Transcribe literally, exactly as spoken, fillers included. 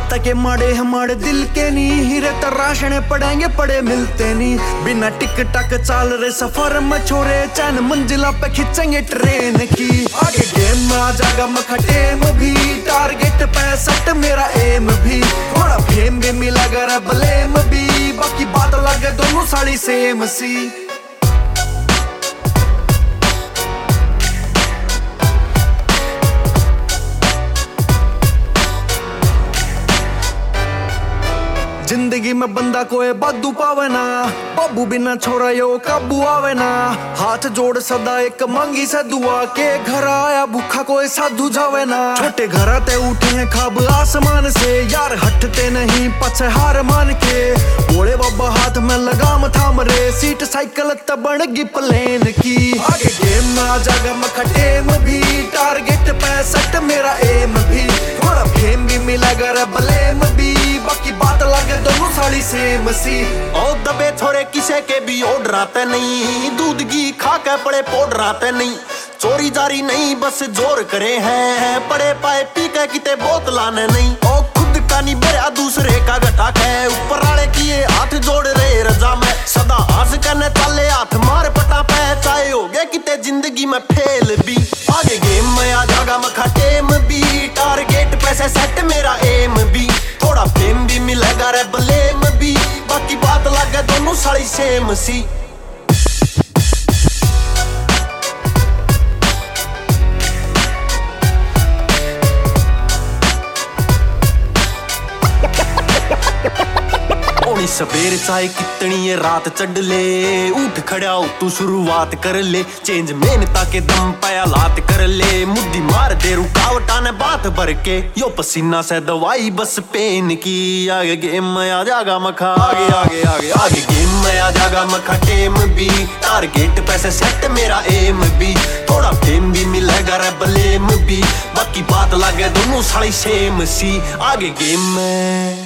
हालात के माड़े हमारे दिल के नी, हीरे तराशने पड़ेंगे पड़े मिलते नी। बिना टिक टक चाल रहे सफर में छोरे, चैन मंजिला पे खींचेंगे ट्रेन की। आगे गेम में आ जाएगा मखा टेम भी, टारगेट पे सेट मेरा एम भी। थोड़ा फेम भी मिला गर ब्लेम भी, बाकी बात लगे दोनों साड़ी सेम सी। जिंदगी में बंदा कोई बादू पावे ना, बाबू बिना छोरा यो काबू आवे ना। हाथ जोड़ सदा एक मांगी से दुआ, के घर आया भूखा कोई साधु जावे ना। छोटे घर ते उठे हैं खाब आसमान से, यार हटते नहीं पछे हार मान के। बोले बाबा हाथ में लगाम थाम रे, सीट साइकिल त बनगी प्लेन की। आगे गेम में आ जाएगा मखा टेम भी, टारगेट पे सेट मेरा एम भी। थोड़ा फेम भी मिला गर ब्लेम भी, बाकी बात लगे दोनों साड़ी सेम सी। ओ दबे छोरे किसे के भी ऑर्डर आते नहीं, दूध घी खा के पड़े पाउडर आते नहीं। चोरी जारी नहीं बस जोर करे हैं, पड़े पाए पी के किते बोतलाने नहीं। ओ खुद का नहीं बेरा दूसरे का घटा के, ऊपर वाले किए हाथ जोड़ रहे रजा में। सदा हंस करने चले हाथ मार पटा पे, चाहे हो गए किते जिंदगी में फेल भी। आगे गेम में आ जाएगा मखा टेम भी, टारगेट पैसे सेट मेरा एम भी। थोड़ा फेम भी मिलेगा रे ब्लेम भी, बाकी बात लगे दोनों साड़ी सेम सी। सबेर चाहे कितनी ये रात चढ़ ले, उठ खड़ा हो तू शुरुआत कर ले। चेंज मेहनता के दम पे हालात कर ले, मुद्दी मार दे रुकावटा ने बात भर के। यो पसीना से दवाई बस पेन की। आगे गेम में आ जाएगा मखा, आगे आगे आगे आगे गेम में आ जाएगा मखा टेम भी, टारगेट पैसे सेट मेरा एम भी। थोड़ा फेम भी मिलेगा रे ब्लेम भी, बाकी बात लगे दोनों साड़ी सेम सी। आगे गेम में